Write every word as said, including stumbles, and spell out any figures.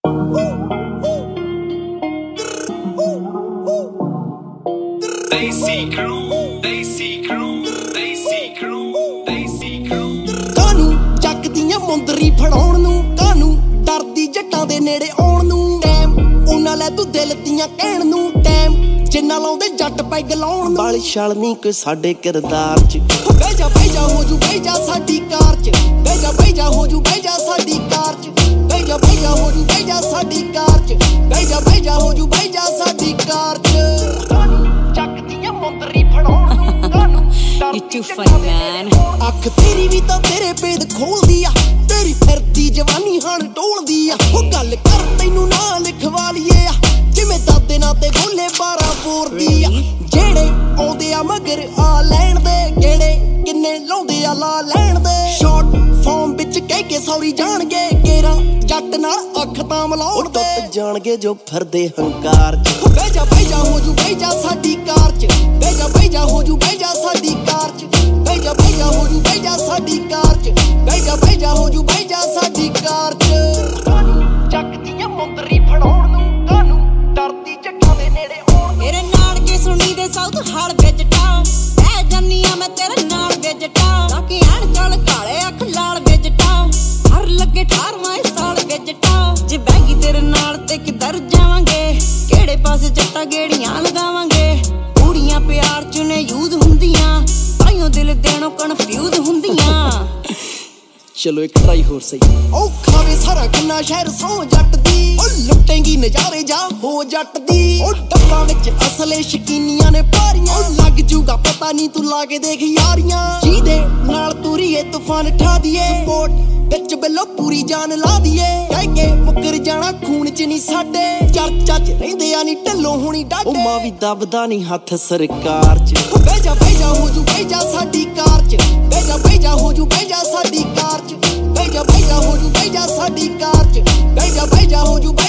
Lazy crew, lazy crew, lazy crew, lazy crew। ਕਾਨੂੰ ਚੱਕਦੀਆਂ ਮੁੰਦਰੀ ਫੜਾਉਣ ਨੂੰ, ਕਾਨੂੰ ਡਰਦੀ ਜੱਟਾਂ ਦੇ ਨੇੜੇ ਆਉਣ ਨੂੰ। ਟਾਈਮ ਉਹਨਾਂ ਲੈ ਤੂੰ ਦਿਲ ਦੀਆਂ ਕਹਿਣ ਨੂੰ, ਟਾਈਮ ਜਿੰਨਾ ਲਾਉਂਦੇ ਜੱਟ ਪੈਗ ਲਾਉਣ ਨੂੰ। ਬਾਲ ਛਲ ਨਹੀਂ ਕੋਈ ਸਾਡੇ ਕਿਰਦਾਰ ਚ, ਬਹਿ ਜਾ ਬਹਿ ਜਾ ਹੋ ਜੂ ਬਹਿ ਜਾ ਸਾਡੀ ਕਾਰ ਚ, ਬਹਿ ਜਾ ਬਹਿ ਜਾ ਹੋ ਜੂ ਬਹਿ ਜਾ ਸਾਡੀ ਕਾਰ ਚ, ਬਹਿ ਜਾ ਬਹਿ ਜਾ ਹੋ ਜੂ ਬਹਿ ਜਾ ਸਾਡੀ ਕਾਰ ਚ, ਬਹਿ ਜਾ ਬਹਿ ਜਾ ਹੋ ਜੂ ਬਹਿ ਜਾ ਸਾਡੀ ਕਾਰ ਚ। ਚੱਕਦੀਆਂ ਮੁੰਦਰੀ ਫੜਾਉਣ ਨੂੰ, ਕਾਨੂੰ You too funny, man. ਅੱਖ ਤੇਰੀ ਵੀ ਤਾਂ ਤੇਰੇ ਭੇਦ ਖੋਲਦੀ ਆ, ਤੇਰੀ ਫਿਰਦੀ ਜਵਾਨੀ ਹਣ ਟੋਲਦੀ ਆ। ਉਹ ਗੱਲ ਕਰ ਤੈਨੂੰ ਨਾ ਲਿਖਵਾ ਲਈਏ ਆ, ਜਿਵੇਂ ਦਾਦੇ ਨਾਲ ਤੇ ਬੋਲੇ ਬਾਰਾਂ ਬੋਰਦੀ ਆ। ਜਿਹੜੇ ਆਉਂਦੇ ਆ ਮਗਰ ਆ ਲੈਣ ਦੇ, ਗੇੜੇ ਕਿੰਨੇ ਲਾਉਂਦੇ ਆ ਲਾ ਲੈਣ ਦੇ। ਸ਼ਾਰਟ ਫਾਰਮ ਵਿੱਚ ਕਹਿ ਕੇ ਸੌਰੀ ਜਾਣਗੇ, ਕੇਰਾ ਜੱਟ ਨਾਲ ਅੱਖ ਤਾਂ ਮਲਾਉਣ ਦੇ। ਜਾਣਗੇ ਜੋ ਫਿਰਦੇ ਹੰਕਾਰ ਚ, ਬਹਿ ਜਾ ਬਹਿ ਜਾ ਹੋ ਜੂ ਬਹਿ ਜਾ ਸਾਡੀ ਕਾਰ ਚ, ਬਹਿ ਜਾ ਬਹਿ ਜਾ ਹੋ ਜੂ ਬਹਿ ਜਾ ਸਾਡੀ ਕਾਰ ਚ, ਬਹਿ ਜਾ ਬਹਿ ਜਾ ਹੋ ਜੂ ਬਹਿ ਜਾ ਸਾਡੀ ਕਾਰ ਚ, ਬਹਿ ਜਾ ਬਹਿ ਜਾ ਹੋ ਜੂ ਬਹਿ ਜਾ ਸਾਡੀ ਕਾਰ ਚ। ਚੱਕਦੀਆਂ ਮੁੰਦਰੀ ਫੜਾਉਣ ਨੂੰ, ਕਾਨੂੰ ਡਰਦੀ ਜੱਟਾਂ ਦੇ ਨੇੜੇ ਆਉਣ। ਮੇਰੇ ਨਾਲ ਕੇ ਸੁਣੀ ਦੇ ਸਾਊਥ ਹਾਲ ਵਿੱਚ ਟਾਉ, ਬਹਿ ਜਾਨੀ ਆ ਮੈਂ ਤੇਰੇ ਨਾਲ ਵਿੱਚ ਟਾਉ। ਤਾਕੀ ਐਨ ਚਲ ਕਾਲੇ ਅੱਖ ਲਾਲ ਵਿੱਚ ਟਾਉ, ਹਰ ਲੱਗੇ ਅਠਾਰਵਾਂ ਸਾਲ ਵਿੱਚ ਟਾਉ। ਜੇ ਬੈਗੀ ਤੇਰੇ ਨਾਲ ਤੇ ਕਿੱਧਰ ਜਾਵਾਂਗੇ, ਕਿਹੜੇ ਪਾਸੇ ਜੱਟਾਂ ਗੇੜੀਆਂ ਲਗਾਵਾਂਗੇ। ਕੁੜੀਆਂ ਪਿਆਰ ਚ ਨੇ ਯੂਜ਼ ਹੁੰਦੀਆਂ, ਤਾਈਓ ਦਿਲ ਦੇਣੋਂ ਕਨਫਿਊਜ਼ ਹੁੰਦੀਆਂ। ਚਲੋ ਇੱਕ ਟਰਾਈ ਹੋਰ ਸਹੀ। ਉਹ ਖਾਵੇ ਸਾਰਾ ਕਿੰਨਾ ਸ਼ਹਿਰ ਸੌ ਜੱਟ ਦੀ, ਉਹ ਲੁੱਟੇਂਗੀ ਨਜ਼ਾਰੇ ਜਾ ਹੋ ਜੱਟ ਦੀ। ਉਹ ਡੱਬਾਂ ਵਿੱਚ ਅਸਲੇ ਸ਼ਕੀਨੀਆਂ ਨੇ ਭਾਰੀਆਂ, ਉਹ ਲੱਗ ਜੂਗਾ ਪਤਾ ਨਹੀਂ ਤੂੰ ਲਾ ਕੇ ਦੇਖ ਯਾਰੀਆਂ। ਜਿਹਦੇ ਨਾਲ ਤੁਰੀਏ ਤੂਫਾਨ ਠਾ ਦੀਏ, ਸਪੋਰਟ ਵਿੱਚ ਬਿੱਲੋ ਪੂਰੀ ਜਾਨ ਲਾ ਦੀਏ। ਕਹਿ ਕੇ ਮੁੱਕਰ ਜਾਣਾ ਖੂਨ ਚ ਨਹੀਂ ਸਾਡੇ, ਚਰਚਾ ਚ ਰਹਿੰਦੇ ਆ ਨੀ ਢਿੱਲੋਂ ਹੋਣੀ ਡਾਡੇ। ਉਹ ਮਾਂ ਵੀ ਦੱਬਦਾ ਨਹੀਂ ਹੱਥ ਸਰਕਾਰ ਚ, ਬਹਿ ਜਾ ਬਹਿ ਜਾ ਹੋ ਜੂ ਬਹਿ ਜਾ ਸਾਡੀ ਕਾਰ ਚ, ਬਹਿ ਜਾ ਬਹਿ ਜਾ ਹੋ ਜੂ ਬਹਿ ਜਾ ਸਾਡੀ ਕਾਰ ਚ, ਬਹਿ ਜਾ ਬਹਿ ਜਾ ਹੋ ਜੂ ਬਹਿ ਜਾ ਸਾਡੀ ਕਾਰ ਚ, ਬਹਿ ਜਾ ਬਹਿ ਜਾ ਹੋ ਜੂ